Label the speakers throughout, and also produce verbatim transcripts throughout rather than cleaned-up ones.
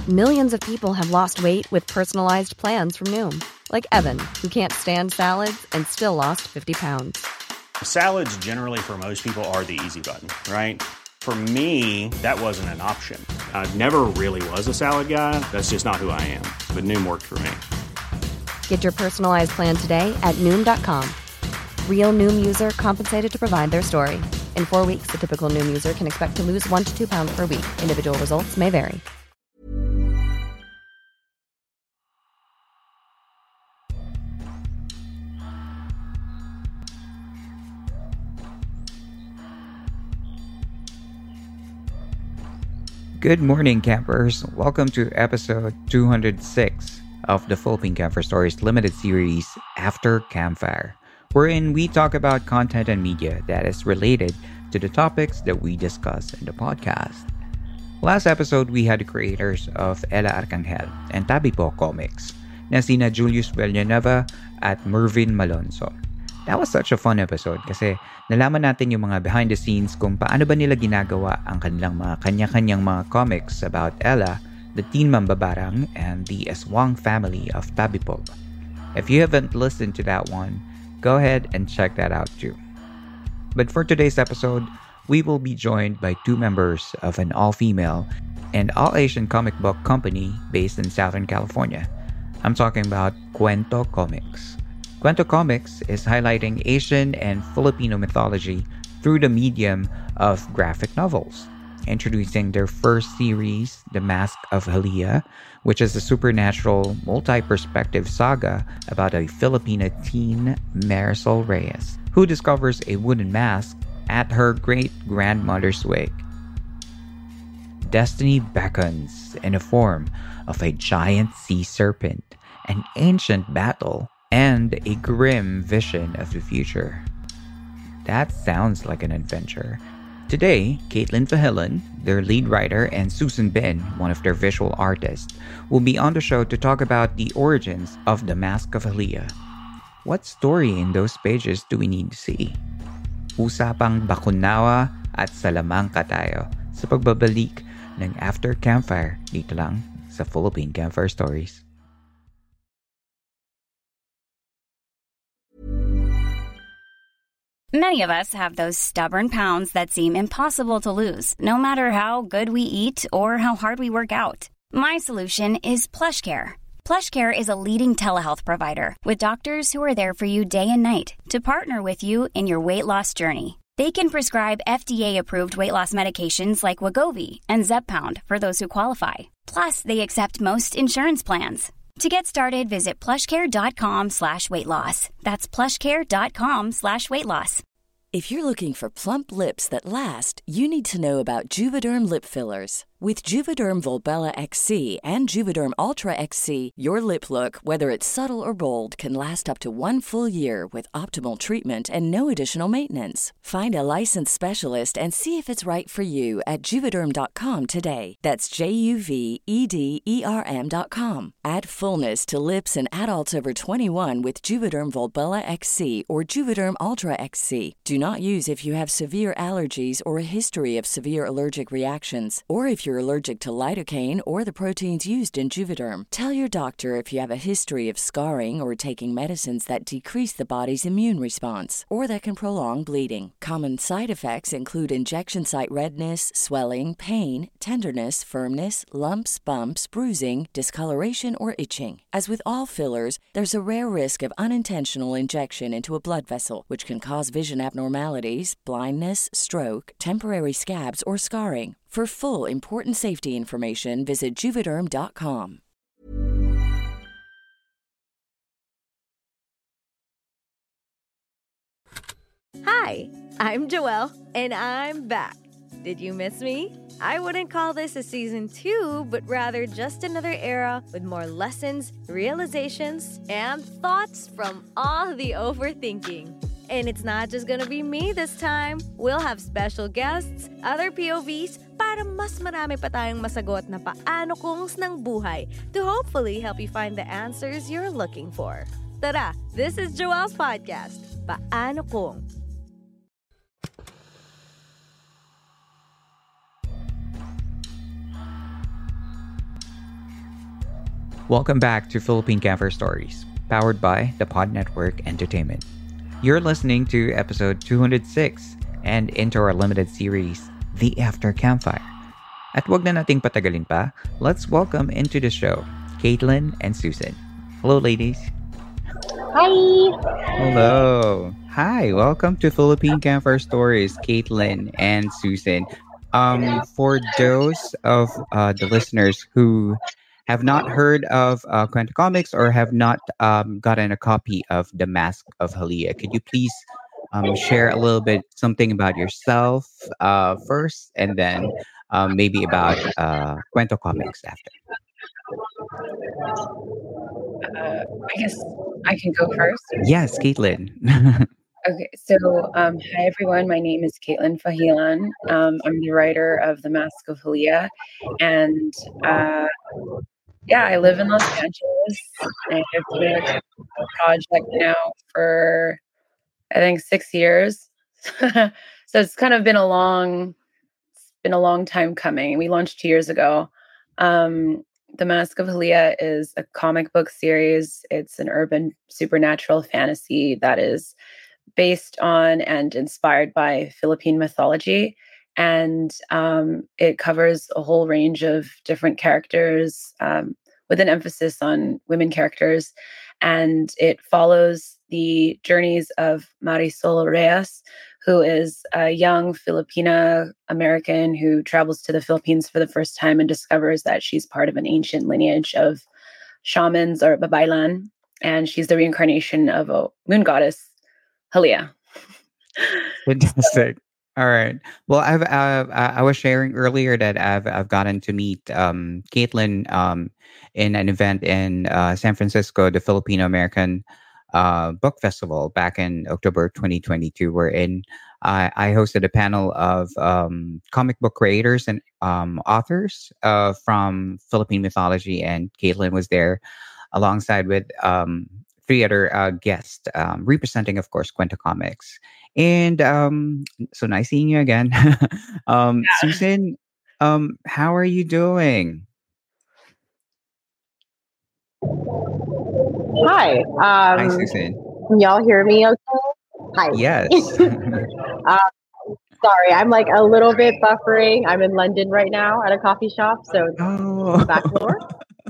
Speaker 1: Millions of people have lost weight with personalized plans from Noom. Like Evan, who can't stand salads and still lost fifty pounds.
Speaker 2: Salads generally for most people are the easy button, right? For me, that wasn't an option. I never really was a salad guy. That's just not who I am. But Noom worked for me.
Speaker 1: Get your personalized plan today at Noom dot com. Real Noom user compensated to provide their story. In four weeks, the typical Noom user can expect to lose one to two pounds per week. Individual results may vary.
Speaker 3: Good morning, campers. Welcome to episode two hundred six of the Philippine Camper Stories limited series After Campfire, wherein we talk about content and media that is related to the topics that we discuss in the podcast. Last episode, we had the creators of Ella Arcangel and Tabi Po Comics, na sina Julius Villanueva at Mervin Malonzo. That was such a fun episode kasi nalaman natin yung mga behind the scenes kung paano ba nila ginagawa ang kanilang mga kanya-kanyang mga comics about Ella, the teen mambabarang, and the Aswang family of Tabi Po. If you haven't listened to that one, go ahead and check that out too. But for today's episode, we will be joined by two members of an all-female and all-Asian comic book company based in Southern California. I'm talking about Cuento Comics. Cuento Comics is highlighting Asian and Filipino mythology through the medium of graphic novels, introducing their first series, The Mask of Jalea, which is a supernatural, multi-perspective saga about a Filipina teen, Marisol Reyes, who discovers a wooden mask at her great-grandmother's wake. Destiny beckons in the form of a giant sea serpent, an ancient battle, and a grim vision of the future. That sounds like an adventure. Today, Caitlin Fahilan, their lead writer, and Susan Bin, one of their visual artists, will be on the show to talk about the origins of The Mask of Jalea. What story in those pages do we need to see? Usapang bakunawa at salamangka tayo sa pagbabalik ng After Campfire dito lang sa Philippine Campfire Stories.
Speaker 4: Many of us have those stubborn pounds that seem impossible to lose, no matter how good we eat or how hard we work out. My solution is PlushCare. PlushCare is a leading telehealth provider with doctors who are there for you day and night to partner with you in your weight loss journey. They can prescribe F D A-approved weight loss medications like Wegovy and Zepbound for those who qualify. Plus, they accept most insurance plans. To get started, visit plushcare.com slash weight loss. That's plushcare.com slash weight loss.
Speaker 5: If you're looking for plump lips that last, you need to know about Juvederm lip fillers. With Juvederm Volbella X C and Juvederm Ultra X C, your lip look, whether it's subtle or bold, can last up to one full year with optimal treatment and no additional maintenance. Find a licensed specialist and see if it's right for you at Juvederm dot com today. That's J U V E D E R M dot com. Add fullness to lips in adults over twenty-one with Juvederm Volbella X C or Juvederm Ultra X C. Do not use if you have severe allergies or a history of severe allergic reactions, or if you're allergic to lidocaine or the proteins used in Juvederm. Tell your doctor if you have a history of scarring or taking medicines that decrease the body's immune response or that can prolong bleeding. Common side effects include injection site redness, swelling, pain, tenderness, firmness, lumps, bumps, bruising, discoloration, or itching. As with all fillers, there's a rare risk of unintentional injection into a blood vessel, which can cause vision abnormalities, blindness, stroke, temporary scabs, or scarring. For full important safety information, visit Juvederm dot com.
Speaker 6: Hi, I'm Joelle, and I'm back. Did you miss me? I wouldn't call this a season two, but rather just another era with more lessons, realizations, and thoughts from all the overthinking. And it's not just gonna be me this time. We'll have special guests, other P O Vs, para mas marami pa tayong masagot na paano kungs ng buhay to hopefully help you find the answers you're looking for. Tara, this is Joelle's podcast, Paano Kung.
Speaker 3: Welcome back to Philippine Camper Stories, powered by the Pod Network Entertainment. You're listening to episode two hundred six and into our limited series, The After Campfire. At wag na nating patagalin pa, let's welcome into the show, Caitlin and Susan. Hello, ladies.
Speaker 7: Hi!
Speaker 3: Hello. Hi, welcome to Philippine Campfire Stories, Caitlin and Susan. Um, for those of uh, the listeners who have not heard of uh, Kwento Comics or have not um, gotten a copy of The Mask of Halia, could you please um, share a little bit something about yourself uh, first, and then um, maybe about uh, Kwento Comics after?
Speaker 7: Uh, I guess I can go first.
Speaker 3: Yes, Caitlin.
Speaker 7: Okay, so um, hi everyone. My name is Caitlin Fahilan. Um, I'm the writer of The Mask of Halia, and uh, yeah, I live in Los Angeles, and I've been working on a project now for I think six years. So it's kind of been a long, it's been a long time coming. We launched two years ago. Um, The Mask of Halia is a comic book series. It's an urban supernatural fantasy that is based on and inspired by Philippine mythology. And um, it covers a whole range of different characters um, with an emphasis on women characters. And it follows the journeys of Marisol Reyes, who is a young Filipina American who travels to the Philippines for the first time and discovers that she's part of an ancient lineage of shamans or babaylan. And she's the reincarnation of a moon goddess, Halia.
Speaker 3: Fantastic. All right. Well, I've uh, I I was sharing earlier that I've I've gotten to meet um, Caitlin um, in an event in uh, San Francisco, the Filipino American uh, Book Festival back in October twenty twenty-two, wherein I, I hosted a panel of um, comic book creators and um, authors uh, from Philippine mythology, and Caitlin was there alongside with um, three other uh, guests, um, representing, of course, Kwento Comics. And um, so nice seeing you again. um, Susan, um, how are you doing?
Speaker 8: Hi.
Speaker 3: Hi,
Speaker 8: Um,
Speaker 3: Susan.
Speaker 8: can y'all hear me okay? Hi.
Speaker 3: Yes.
Speaker 8: uh, sorry, I'm like a little bit buffering. I'm in London right now at a coffee shop, so it's
Speaker 3: Oh.
Speaker 8: back door.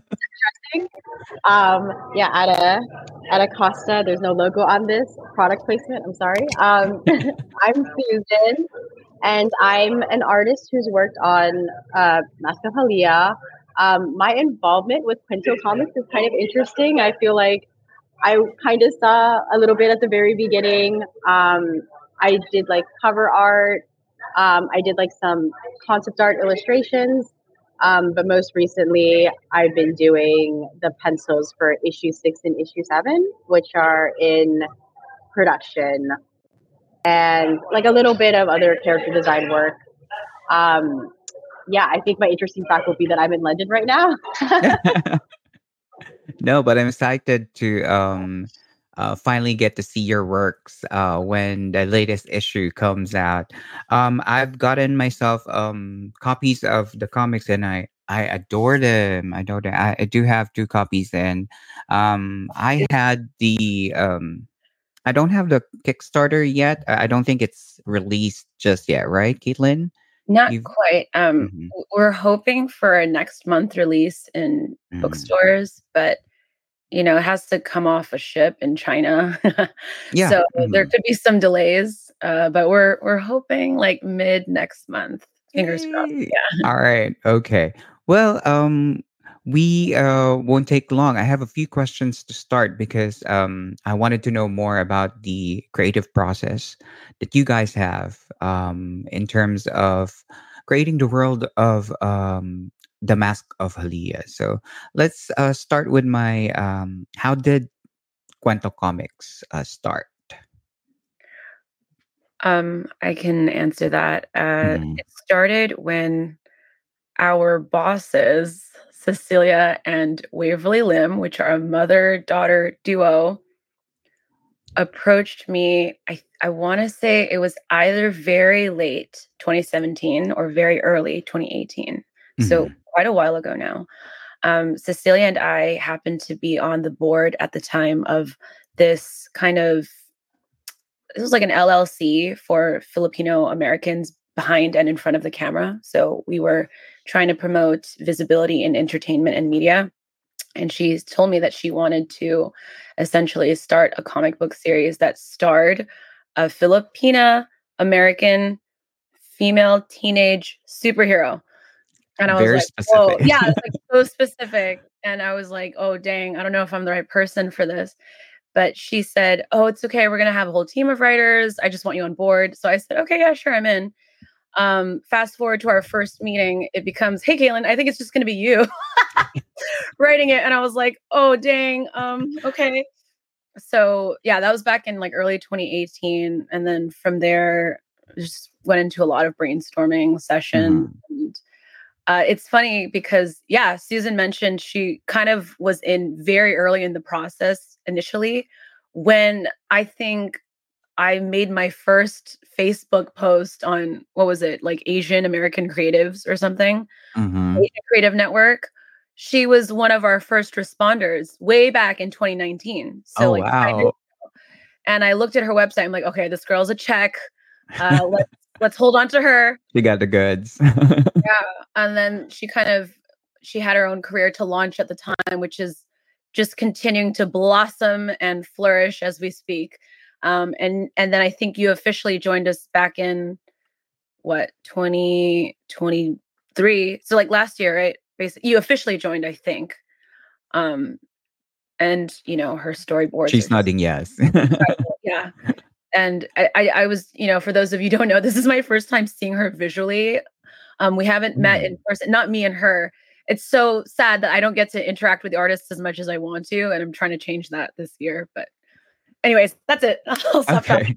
Speaker 8: Um, yeah, at a at a Costa. There's no logo on this product placement. I'm sorry. Um, I'm Susan, and I'm an artist who's worked on uh, Mask of Halia. Um, my involvement with Kwento Comics is kind of interesting. I feel like I kind of saw a little bit at the very beginning. Um, I did like cover art. Um, I did like some concept art illustrations. Um, but most recently, I've been doing the pencils for issue six and issue seven, which are in production, and like a little bit of other character design work. Um, yeah, I think my interesting fact will be that I'm in London right now.
Speaker 3: No, but I'm excited to um, uh, finally get to see your works uh, when the latest issue comes out. Um, I've gotten myself um, copies of the comics, and I, I adore them. I adore them. I, I do have two copies, and um, I had the. Um, I don't have the Kickstarter yet. I I don't think it's released just yet, right, Caitlin?
Speaker 7: Not
Speaker 3: You've.
Speaker 7: quite. Um,
Speaker 3: Mhm,
Speaker 7: w- we're hoping for a next month release in
Speaker 3: mhm.
Speaker 7: bookstores, but you know, it has to come off a ship in China.
Speaker 3: Yeah.
Speaker 7: So there
Speaker 3: mhm.
Speaker 7: could be some delays, uh, but we're we're hoping like mid next month. Fingers crossed.
Speaker 3: Yay.
Speaker 7: Yeah.
Speaker 3: All right. Okay. Well, um, we uh won't take long. I have a few questions to start because um I wanted to know more about the creative process that you guys have um in terms of creating the world of um the Mask of Halia. So let's uh start with my um how did Cuento Comics uh, start?
Speaker 7: Um, I can answer that. Uh,
Speaker 3: Mhm.
Speaker 7: it started when our bosses, Cecilia and Waverly Lim, which are a mother-daughter duo, approached me. I I want to say it was either very late twenty seventeen or very early twenty eighteen. So
Speaker 3: Mhm.
Speaker 7: quite a while ago now. Um, Cecilia and I happened to be on the board at the time of this kind of, it was like an L L C for Filipino Americans behind and in front of the camera. So we were trying to promote visibility in entertainment and media. And she told me that she wanted to essentially start a comic book series that starred a Filipina American female teenage superhero. And I was
Speaker 3: Very
Speaker 7: like,
Speaker 3: specific.
Speaker 7: oh, yeah, it's like so specific. And I was like, oh, dang, I don't know if I'm the right person for this. But she said, oh, it's okay. We're going to have a whole team of writers. I just want you on board. So I said, okay, yeah, sure, I'm in. Um, fast forward to our first meeting, it becomes, hey, Caitlin, I think it's just going to be you writing it. And I was like, oh, dang. Um, okay. So yeah, that was back in like early twenty eighteen. And then from there, just went into a lot of brainstorming sessions. Mm-hmm. And uh, it's funny because, yeah, Susan mentioned she kind of was in very early in the process initially when I think I made my first Facebook post on, what was it, like Asian American Creatives or something,
Speaker 3: Mm-hmm.
Speaker 7: Asian Creative Network. She was one of our first responders way back in twenty nineteen. So
Speaker 3: Oh,
Speaker 7: like, I
Speaker 3: wow.
Speaker 7: and I looked at her website. I'm like, okay, this girl's a check. Uh, let's let's hold on to her.
Speaker 3: She got the goods.
Speaker 7: Yeah, and then she kind of she had her own career to launch at the time, which is just continuing to blossom and flourish as we speak. Um, and and then I think you officially joined us back in what twenty twenty-three. So like last year, right? Basically, you officially joined, I think. Um, and you know her storyboards.
Speaker 3: She's nodding yes.
Speaker 7: Yeah. And I, I, I was, you know, for those of you who don't know, this is my first time seeing her visually. Um, we haven't mm. met in person, not me and her. It's so sad that I don't get to interact with the artists as much as I want to. And I'm trying to change that this year. But anyways, that's it. I'll stop
Speaker 3: Okay.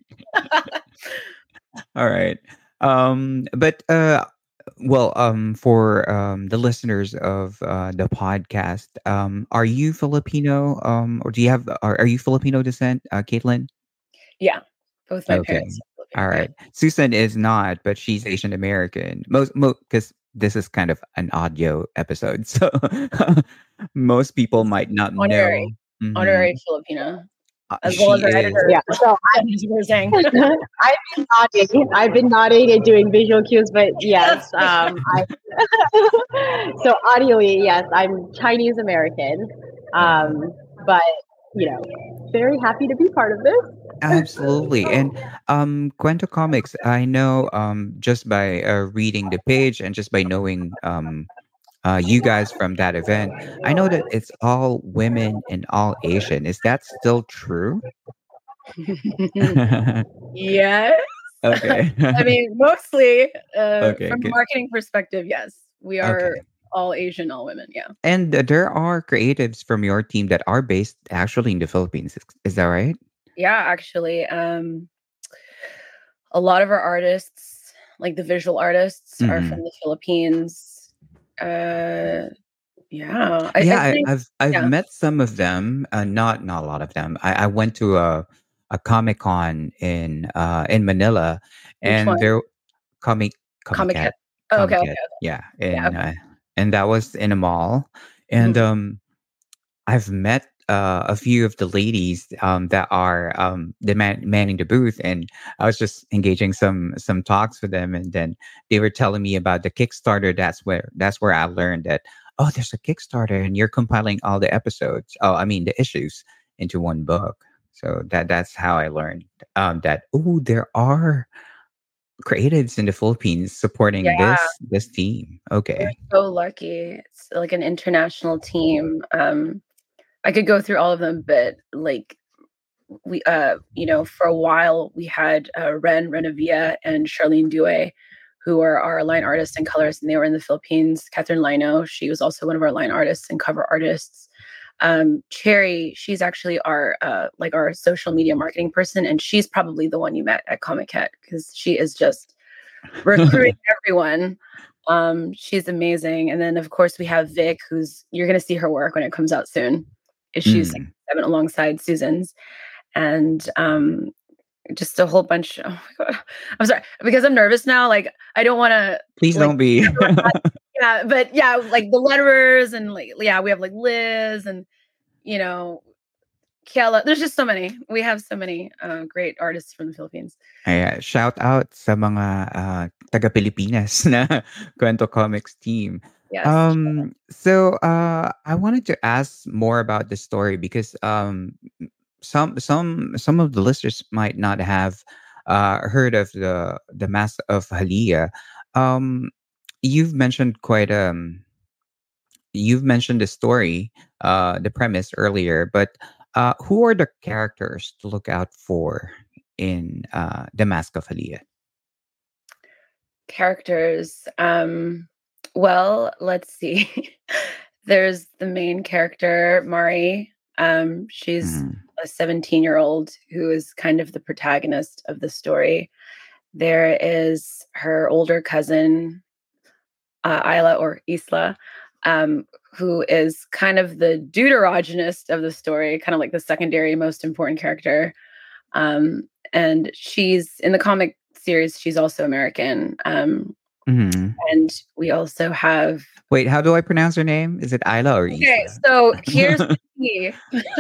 Speaker 3: All right. Um, but, uh, well, um, for um, the listeners of uh, the podcast, um, are you Filipino? Um, or do you have, are, are you Filipino descent, uh, Caitlin?
Speaker 7: Yeah. Both my
Speaker 3: Okay.
Speaker 7: parents.
Speaker 3: All right. Susan is not, but she's Asian American. Most, because this is kind of an audio episode, so most people might not
Speaker 7: Honorary.
Speaker 3: know. Mhm.
Speaker 7: Honorary Filipina.
Speaker 3: Uh,
Speaker 7: As well as
Speaker 3: she
Speaker 7: our
Speaker 3: is.
Speaker 7: editor.
Speaker 8: Yeah. So I,
Speaker 7: As you were saying.
Speaker 8: I've been nodding. I've been nodding and doing visual cues, but yes. Um, I, so audially, yes, I'm Chinese American, um, but you know, very happy to be part of this.
Speaker 3: Absolutely. And um Cuento Comics, I know um just by uh, reading the page and just by knowing um uh you guys from that event, I know that it's all women and all Asian. Is that still true?
Speaker 7: Yes.
Speaker 3: Okay.
Speaker 7: I mean, mostly uh,
Speaker 3: Okay,
Speaker 7: from a
Speaker 3: good.
Speaker 7: marketing perspective, yes. We are
Speaker 3: Okay.
Speaker 7: all Asian, all women. Yeah.
Speaker 3: And uh, there are creatives from your team that are based actually in the Philippines. Is, is that right?
Speaker 7: Yeah, actually. Um, a lot of our artists, like the visual artists, are
Speaker 3: Mhm.
Speaker 7: from the Philippines. Uh, yeah. I,
Speaker 3: Yeah,
Speaker 7: I
Speaker 3: I,
Speaker 7: think,
Speaker 3: I've I've
Speaker 7: yeah.
Speaker 3: met some of them. Uh, not not a lot of them. I, I went to a a Comic Con in uh in Manila,
Speaker 7: Which
Speaker 3: and
Speaker 7: one?
Speaker 3: there comic
Speaker 7: Comic
Speaker 3: Comic
Speaker 7: Cat. Oh, okay, okay,
Speaker 3: Comiket,
Speaker 7: okay.
Speaker 3: yeah,
Speaker 7: Yeah.
Speaker 3: in uh, and that was in a mall, and
Speaker 7: Mhm.
Speaker 3: um, I've met uh, a few of the ladies um that are um the man manning the booth, and I was just engaging some some talks with them, and then they were telling me about the Kickstarter. That's where that's where I learned that, oh, there's a Kickstarter, and you're compiling all the episodes. Oh, I mean the issues into one book. So that that's how I learned um that, oh, there are creatives in the Philippines supporting
Speaker 7: Yeah.
Speaker 3: this this team.
Speaker 7: We're
Speaker 3: Okay.
Speaker 7: so lucky. It's like an international team. Um, I could go through all of them, but like we, uh, you know, for a while we had uh, Ren Renavia and Charlene Due, who are our line artists and colorists, and they were in the Philippines. Catherine Lino, she was also one of our line artists and cover artists. Um, Cherry, she's actually our uh, like our social media marketing person, and she's probably the one you met at Comic Cat because she is just recruiting everyone. Um, she's amazing. And then of course we have Vic, who's you're gonna see her work when it comes out soon. Issues
Speaker 3: Mm.
Speaker 7: seven alongside Susan's. And um just a whole bunch. Oh my god. I'm sorry, because I'm nervous now. Like I don't wanna
Speaker 3: Please
Speaker 7: like
Speaker 3: don't be.
Speaker 7: yeah, yeah, but yeah, like the letterers and like yeah, we have like Liz and you know Kiela. There's just so many. We have so many uh, great artists from the Philippines.
Speaker 3: Ayan, shout out sa mga uh, taga Pilipinas na Kwento Comics team.
Speaker 7: Yes.
Speaker 3: Um, so uh, I wanted to ask more about the story because um, some some some of the listeners might not have uh, heard of the the Mask of Halia. Um, you've mentioned quite um you've mentioned the story, uh, the premise earlier, but uh, who are the characters to look out for in uh, the Mask of Halia?
Speaker 7: Characters. Um, well, let's see. There's the main character, Mari. Um, she's
Speaker 3: Mhm.
Speaker 7: a seventeen year old who is kind of the protagonist of the story. There is her older cousin, uh, Isla or Isla, um, who is kind of the deuterogenist of the story, kind of like the secondary most important character. Um, and she's in the comic series, she's also American. Um,
Speaker 3: Mhm.
Speaker 7: and we also have.
Speaker 3: Wait, how do I pronounce her name? Is it Isla or
Speaker 7: Okay,
Speaker 3: Isla?
Speaker 7: so here's the key.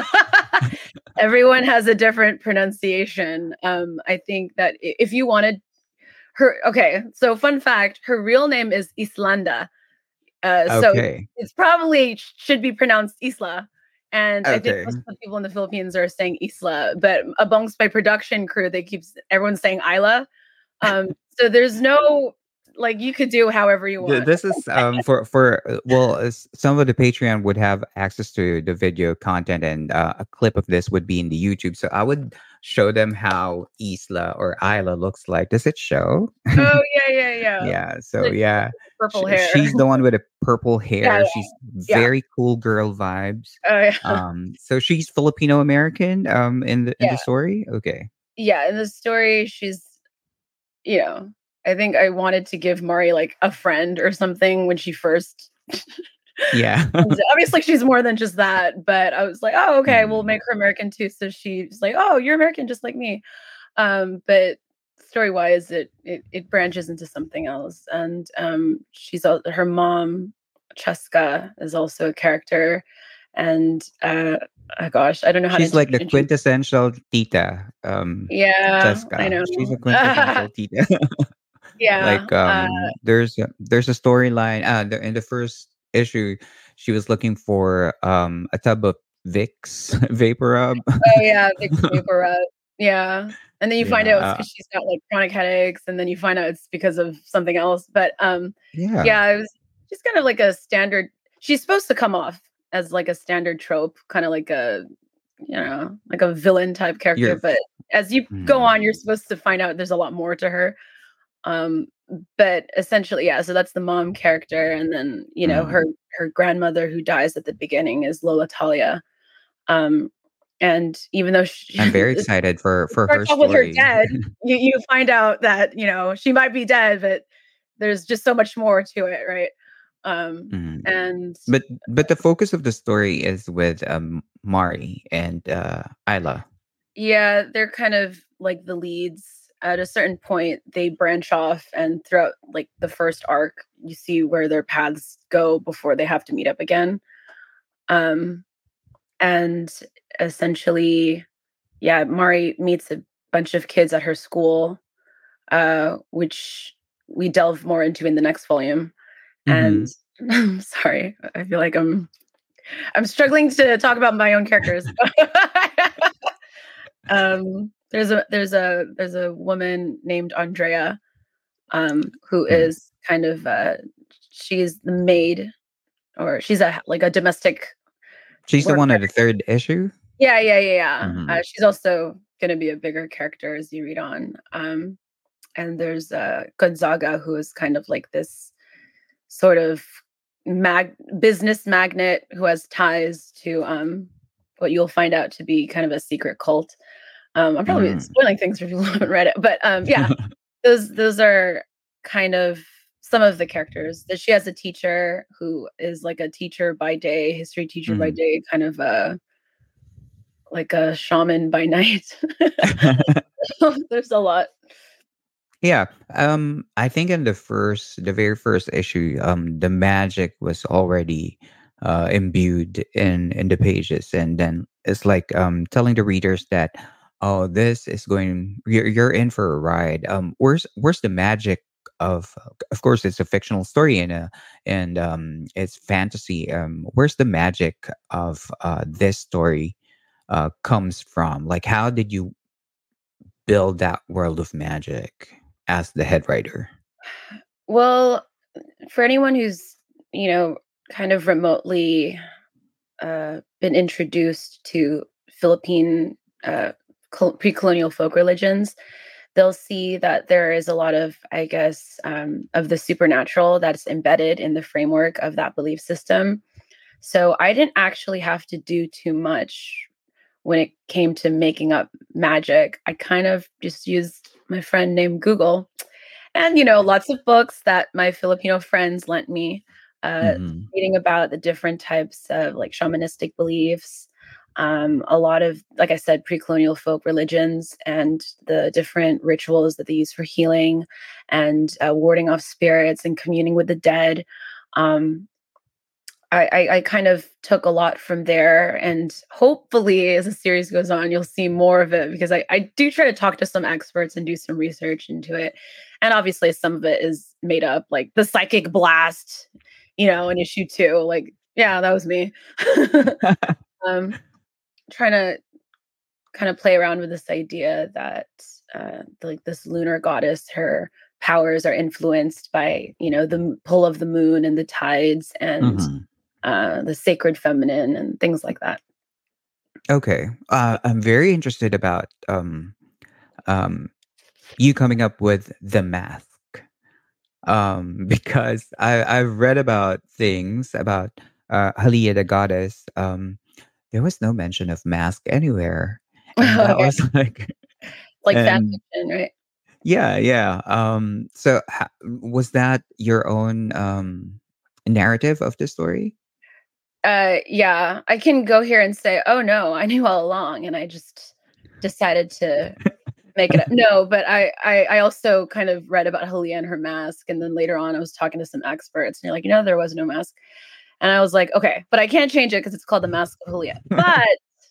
Speaker 7: Everyone has a different pronunciation. Um, I think that i- if you wanted her, okay, so fun fact, her real name is Islanda. Uh, so
Speaker 3: Okay.
Speaker 7: it's probably sh- should be pronounced Isla. And I think
Speaker 3: Okay.
Speaker 7: most of the people in the Philippines are saying Isla, but amongst my production crew, they keep s- everyone's saying Isla. Um, so there's no like you could do however you
Speaker 3: Th-
Speaker 7: want.
Speaker 3: This is um for for uh, well, as some of the Patreon would have access to the video content, and uh, a clip of this would be in the YouTube. So I would show them how Isla or Isla looks like. Does it show?
Speaker 7: Oh yeah, yeah, yeah.
Speaker 3: Yeah. So
Speaker 7: Like,
Speaker 3: yeah,
Speaker 7: purple
Speaker 3: sh-
Speaker 7: hair.
Speaker 3: she's the one with the purple
Speaker 7: Yeah,
Speaker 3: hair. She's
Speaker 7: yeah.
Speaker 3: very cool girl vibes.
Speaker 7: Oh yeah.
Speaker 3: Um, so she's Filipino American. Um, in the in
Speaker 7: Yeah.
Speaker 3: the story. Okay.
Speaker 7: Yeah, in the story, she's, you know, I think I wanted to give Mari like a friend or something when she first.
Speaker 3: Yeah.
Speaker 7: comes in. Obviously, she's more than just that, but I was like, oh, okay, we'll
Speaker 3: Mm.
Speaker 7: make her American too. So she's like, oh, you're American just like me. Um, but story wise, it, it it branches into something else, and um, she's al- her mom, Cheska, is also a character, and uh, oh gosh, I don't know how
Speaker 3: She's
Speaker 7: to
Speaker 3: like the
Speaker 7: intro-
Speaker 3: quintessential tita. Um,
Speaker 7: Yeah, I
Speaker 3: Jessica.
Speaker 7: know.
Speaker 3: She's a quintessential tita.
Speaker 7: Yeah.
Speaker 3: Like
Speaker 7: Uh,
Speaker 3: um, there's a, there's a storyline. Uh, the, in the first issue, she was looking for um a tub of Vicks vapor rub.
Speaker 7: oh yeah, Big Vapor Rub. Yeah. And then you find
Speaker 3: Yeah.
Speaker 7: out it's
Speaker 3: Uh,
Speaker 7: because she's got like chronic headaches, and then you find out it's because of something else. But um,
Speaker 3: yeah.
Speaker 7: yeah, it was just kind of like a standard. She's supposed to come off as like a standard trope, kind of like a, you know, like a villain type character.
Speaker 3: You're.
Speaker 7: But as you go
Speaker 3: Mm,
Speaker 7: on, you're supposed to find out there's a lot more to her. Um, but essentially, yeah. So that's the mom character, and then you know her
Speaker 3: mm.
Speaker 7: her grandmother who dies at the beginning is Lola Talia. Um, and even though she,
Speaker 3: I'm very
Speaker 7: it
Speaker 3: excited for for her
Speaker 7: starts off with her
Speaker 3: story.
Speaker 7: dead, you you find out that you know she might be dead, but there's just so much more to it, right? Um,
Speaker 3: Mm.
Speaker 7: and
Speaker 3: But but the focus of the story is with um Mari and uh Isla.
Speaker 7: yeah, they're kind of like the leads. At a certain point, they branch off, and throughout like the first arc, you see where their paths go before they have to meet up again. Um, and essentially, yeah, Mari meets a bunch of kids at her school, uh, which we delve more into in the next volume. And
Speaker 3: Mm-hmm.
Speaker 7: sorry, I feel like I'm I'm struggling to talk about my own characters. um, there's a there's a there's a woman named Andrea, um, who
Speaker 3: Mm.
Speaker 7: is kind of uh, she's the maid, or she's a like a domestic
Speaker 3: She's the
Speaker 7: worker.
Speaker 3: one at the third issue.
Speaker 7: Yeah, yeah, yeah, yeah.
Speaker 3: Mm-hmm.
Speaker 7: Uh, she's also going to be a bigger character as you read on. Um, and there's uh, Gonzaga, who is kind of like this sort of mag business magnate who has ties to um, what you'll find out to be kind of a secret cult. Um, I'm probably
Speaker 3: Mm.
Speaker 7: spoiling things for people who haven't read it, but um, yeah, those those are kind of some of the characters. That she has a teacher who is like a teacher by day, history teacher by
Speaker 3: Mm.
Speaker 7: day, kind of a like a shaman by night. There's a lot.
Speaker 3: Yeah. Um, I think in the first, the very first issue, um, the magic was already uh, imbued in in the pages, and then it's like um telling the readers that, oh, this is going, you're you're in for a ride. Um, where's where's the magic of? Of course, it's a fictional story and a and um it's fantasy. Um, where's the magic of uh this story uh comes from? Like, how did you build that world of magic as the head writer?
Speaker 7: Well, for anyone who's, you know, kind of remotely uh, been introduced to Philippine uh, col- pre-colonial folk religions, they'll see that there is a lot of, I guess, um, of the supernatural that's embedded in the framework of that belief system. So I didn't actually have to do too much when it came to making up magic. I kind of just used my friend named Google and, you know, lots of books that my Filipino friends lent me, uh,
Speaker 3: Hmm.
Speaker 7: reading about the different types of like shamanistic beliefs, um, a lot of, like I said, pre-colonial folk religions and the different rituals that they use for healing and uh, warding off spirits and communing with the dead. Um, I, I, I kind of took a lot from there, and hopefully, as the series goes on, you'll see more of it because I, I do try to talk to some experts and do some research into it. And obviously, some of it is made up, like the psychic blast, you know, in issue two. Like, yeah, that was me. um, Trying to kind of play around with this idea that, uh, like, this lunar goddess, her powers are influenced by, you know, the m- pull of the moon and the tides and
Speaker 3: Hmm.
Speaker 7: uh, the sacred feminine and things like that.
Speaker 3: Okay. Uh, I'm very interested about um, um, you coming up with the mask. Um, because I, I've read about things about uh, Halia the goddess. Um, there was no mention of mask anywhere. And that
Speaker 7: Okay.
Speaker 3: was like,
Speaker 7: Like fan
Speaker 3: and
Speaker 7: fiction, right?
Speaker 3: yeah, yeah. Um, so ha- was that your own um, narrative of the story?
Speaker 7: Uh, yeah, I can go here and say, oh no, I knew all along, and I just decided to make it up. No, but I, I, I also kind of read about Halia and her mask, and then later on, I was talking to some experts, and you're like, you know, there was no mask, and I was like, okay, but I can't change it because it's called the Mask of Halia. But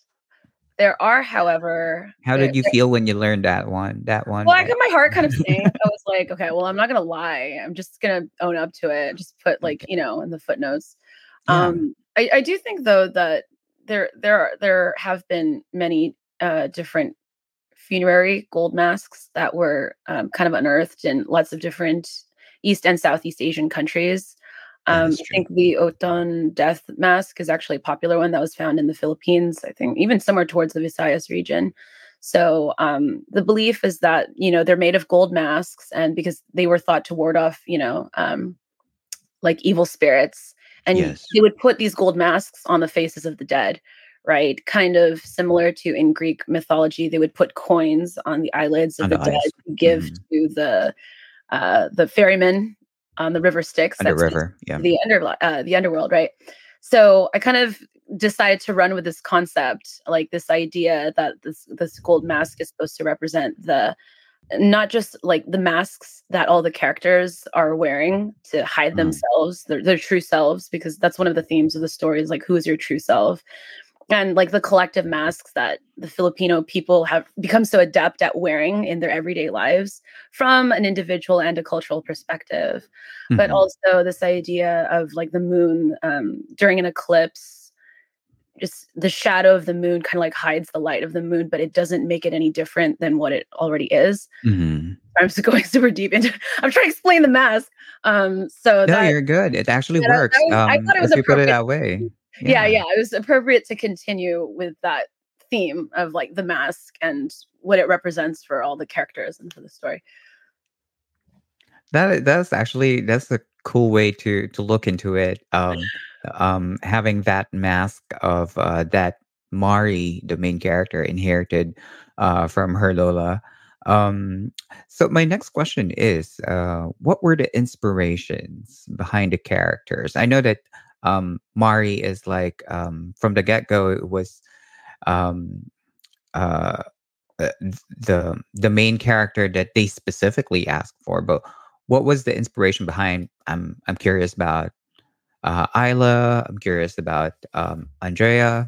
Speaker 7: there are, however,
Speaker 3: How
Speaker 7: there,
Speaker 3: did you
Speaker 7: there
Speaker 3: feel when you learned that one? That one,
Speaker 7: well, I
Speaker 3: right?
Speaker 7: got my heart kind of sank. I was like, okay, well, I'm not gonna lie. I'm just gonna own up to it. Just put like,
Speaker 3: Okay.
Speaker 7: you know, in the footnotes.
Speaker 3: Yeah.
Speaker 7: Um, I, I do think though that there there are there have been many uh different funerary gold masks that were um, kind of unearthed in lots of different East and Southeast Asian countries.
Speaker 3: That
Speaker 7: Um,
Speaker 3: is
Speaker 7: I
Speaker 3: true.
Speaker 7: think the Oton death mask is actually a popular one that was found in the Philippines. I think even somewhere towards the Visayas region. So um, the belief is that you know they're made of gold masks, and because they were thought to ward off you know um, like evil spirits, and
Speaker 3: Yes.
Speaker 7: they would put these gold masks on the faces of the dead, right? Kind of similar to in Greek mythology, they would put coins on the eyelids of
Speaker 3: On
Speaker 7: the
Speaker 3: the
Speaker 7: dead
Speaker 3: eyes.
Speaker 7: to give
Speaker 3: Hmm.
Speaker 7: to the uh, the ferrymen on the river Styx
Speaker 3: On the
Speaker 7: that sent
Speaker 3: river.
Speaker 7: to
Speaker 3: Yeah.
Speaker 7: the under uh, the underworld, right? So I kind of decided to run with this concept, like this idea that this this gold mask is supposed to represent the not just like the masks that all the characters are wearing to hide
Speaker 3: Mm.
Speaker 7: themselves, their, their true selves, because that's one of the themes of the story is like, who is your true self? And like the collective masks that the Filipino people have become so adept at wearing in their everyday lives from an individual and a cultural perspective. But
Speaker 3: Hmm.
Speaker 7: also this idea of like the moon um, during an eclipse, just the shadow of the moon kind of like hides the light of the moon, but it doesn't make it any different than what it already is.
Speaker 3: Hmm.
Speaker 7: I'm just going super deep into I'm trying to explain the mask. Um, so
Speaker 3: No,
Speaker 7: that,
Speaker 3: you're good. It actually
Speaker 7: that, that
Speaker 3: works.
Speaker 7: was I
Speaker 3: Um,
Speaker 7: thought it was
Speaker 3: as you put it
Speaker 7: appropriate.
Speaker 3: that way.
Speaker 7: Yeah,
Speaker 3: Yeah.
Speaker 7: yeah, it was appropriate to continue with that theme of like the mask and what it represents for all the characters and for the story.
Speaker 3: That that's actually that's a cool way to to look into it. Um, um, having that mask of uh, that Mari, the main character, inherited uh, from her Lola. Um, so my next question is, uh, what were the inspirations behind the characters? I know that um, Mari is like um, from the get go. It was um, uh, uh, the the main character that they specifically asked for, but what was the inspiration behind? I'm I'm curious about uh, Isla. I'm curious about um, Andrea.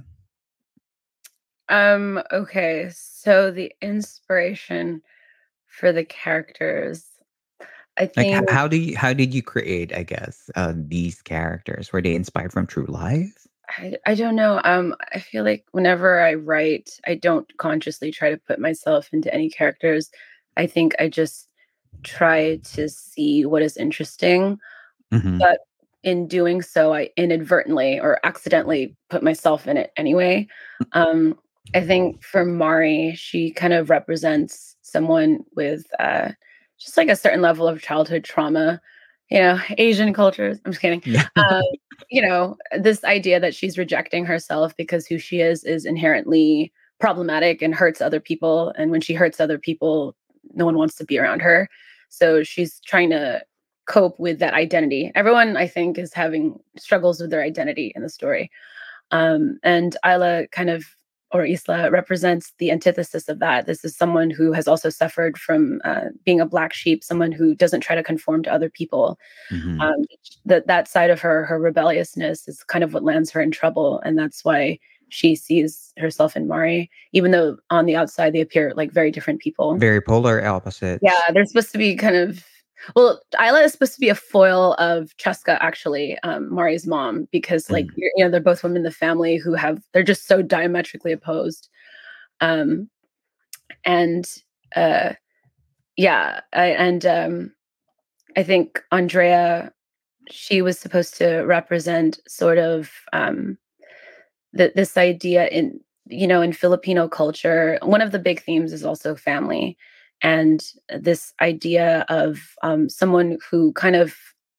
Speaker 7: Um, okay, so the inspiration for the characters, I
Speaker 3: Like, h-
Speaker 7: think
Speaker 3: how do you how did you create? I guess uh, these characters, were they inspired from true life?
Speaker 7: I, I don't know. Um, I feel like whenever I write, I don't consciously try to put myself into any characters. I think I just try to see what is interesting.
Speaker 3: Mm-hmm.
Speaker 7: But in doing so, I inadvertently or accidentally put myself in it anyway. Um, I think for Mari, she kind of represents someone with uh, just like a certain level of childhood trauma. You know, Asian cultures. I'm just kidding. Um, you know, this idea that she's rejecting herself because who she is is inherently problematic and hurts other people. And when she hurts other people, no one wants to be around her. So she's trying to cope with that identity. Everyone, I think, is having struggles with their identity in the story. Um, and Isla kind of, or Isla, represents the antithesis of that. This is someone who has also suffered from uh, being a black sheep, someone who doesn't try to conform to other people.
Speaker 3: Mm-hmm.
Speaker 7: Um, that that side of her, her rebelliousness, is kind of what lands her in trouble, and that's why she sees herself in Mari, even though on the outside they appear like very different people.
Speaker 3: Very polar opposites.
Speaker 7: Yeah, they're supposed to be kind of. Well, Isla is supposed to be a foil of Cheska, actually, um, Mari's mom, because, like,
Speaker 3: Mm.
Speaker 7: you know, they're both women in the family who have, they're just so diametrically opposed. Um, and, uh, yeah, I, and um, I think Andrea, she was supposed to represent sort of um, the, this idea in, you know, in Filipino culture. One of the big themes is also family. And this idea of um, someone who kind of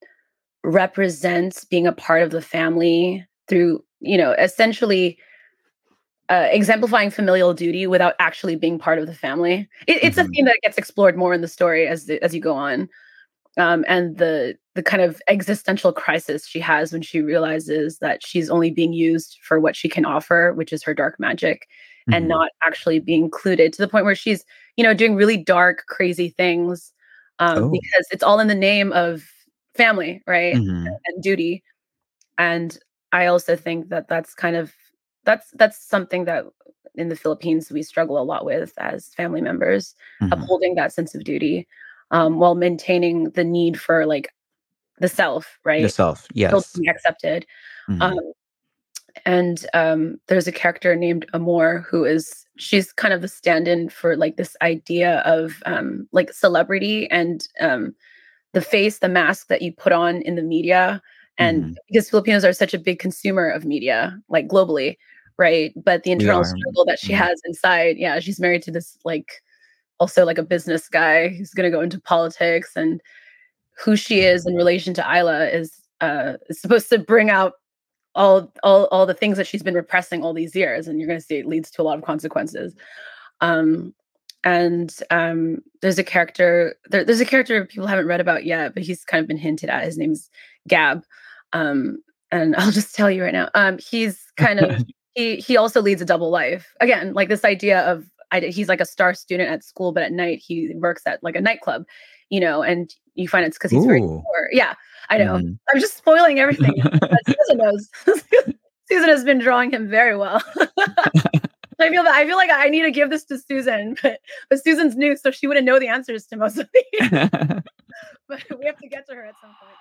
Speaker 7: represents being a part of the family through, you know, essentially uh, exemplifying familial duty without actually being part of the family. It, it's
Speaker 3: Mm-hmm.
Speaker 7: a theme that gets explored more in the story as the, as you go on, um, and the the kind of existential crisis she has when she realizes that she's only being used for what she can offer, which is her dark magic, and
Speaker 3: Mm-hmm.
Speaker 7: not actually being included, to the point where she's, you know, doing really dark, crazy things um,
Speaker 3: Oh.
Speaker 7: because it's all in the name of family, right?
Speaker 3: Mm-hmm.
Speaker 7: And duty. And I also think that that's kind of that's that's something that in the Philippines we struggle a lot with as family members,
Speaker 3: Mm-hmm.
Speaker 7: upholding that sense of duty um, while maintaining the need for like the self, right?
Speaker 3: The self,
Speaker 7: Still
Speaker 3: yes.
Speaker 7: to be accepted.
Speaker 3: Mhm.
Speaker 7: Um, and um, there's a character named Amor who is she's kind of the stand-in for like this idea of um, like celebrity and um, the face, the mask that you put on in the media. And
Speaker 3: Mhm.
Speaker 7: because Filipinos are such a big consumer of media, like globally, right? But the
Speaker 3: We
Speaker 7: internal
Speaker 3: are.
Speaker 7: struggle that she
Speaker 3: Mhm.
Speaker 7: has inside, yeah, she's married to this like also like a business guy who's going to go into politics, and who she is in relation to Isla is uh is supposed to bring out all all all the things that she's been repressing all these years, and you're going to see it leads to a lot of consequences. Um and um there's a character there, there's a character people haven't read about yet, but he's kind of been hinted at. His name's Gab. Um and I'll just tell you right now. Um he's kind of he he also leads a double life. Again, like this idea of I, he's like a star student at school, but at night he works at like a nightclub, you know, and you find it's because he's very
Speaker 3: Ooh.
Speaker 7: poor. Yeah, I know.
Speaker 3: Mhm.
Speaker 7: I'm just spoiling everything. But Susan knows. Susan has been drawing him very well. I feel that I feel like I need to give this to Susan, but but Susan's new, so she wouldn't know the answers to most of these. But we have to get to her at some point.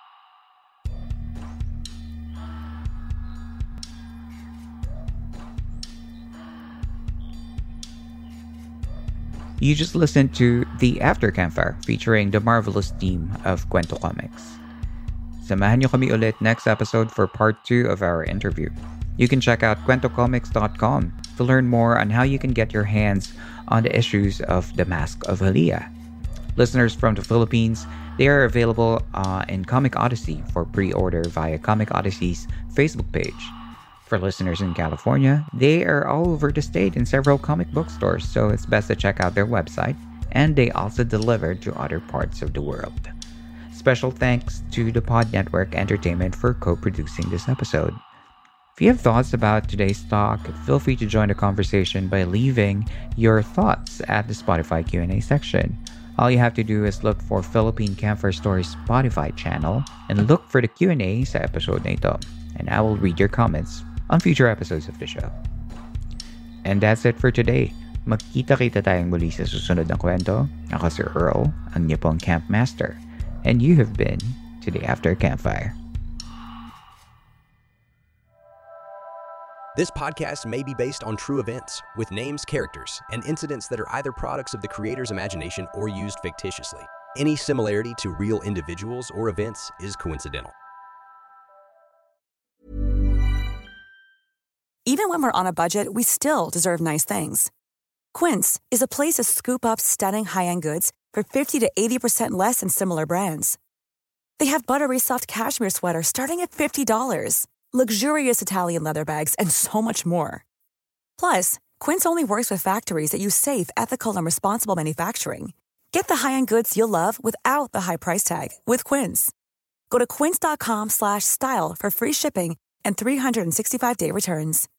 Speaker 3: You just listened to The After Campfire featuring the marvelous team of Kwento Comics. Samahan niyo kami ulit next episode for part two of our interview. You can check out kwento comics dot com to learn more on how you can get your hands on the issues of The Mask of Aaliyah. Listeners from the Philippines, they are available uh, in Comic Odyssey for pre-order via Comic Odyssey's Facebook page. For listeners in California, they are all over the state in several comic book stores, so it's best to check out their website, and they also deliver to other parts of the world. Special thanks to the Pod Network Entertainment for co-producing this episode. If you have thoughts about today's talk, feel free to join the conversation by leaving your thoughts at the Spotify Q and A section. All you have to do is look for Philippine Campfire Stories Spotify channel and look for the Q and A sa episode na ito. And I will read your comments on future episodes of the show. And that's it for today. Magkita-kita tayong muli sa susunod na kwento. Ako si Earl, ang Nippon Camp Master. And you have been to the After Campfire.
Speaker 9: This podcast may be based on true events, with names, characters, and incidents that are either products of the creator's imagination or used fictitiously. Any similarity to real individuals or events is coincidental.
Speaker 10: Even when we're on a budget, we still deserve nice things. Quince is a place to scoop up stunning high-end goods for fifty to eighty percent less than similar brands. They have buttery soft cashmere sweaters starting at fifty dollars. Luxurious Italian leather bags, and so much more. Plus, Quince only works with factories that use safe, ethical, and responsible manufacturing. Get the high-end goods you'll love without the high price tag with Quince. Go to quince.com slash style for free shipping and three sixty-five day returns.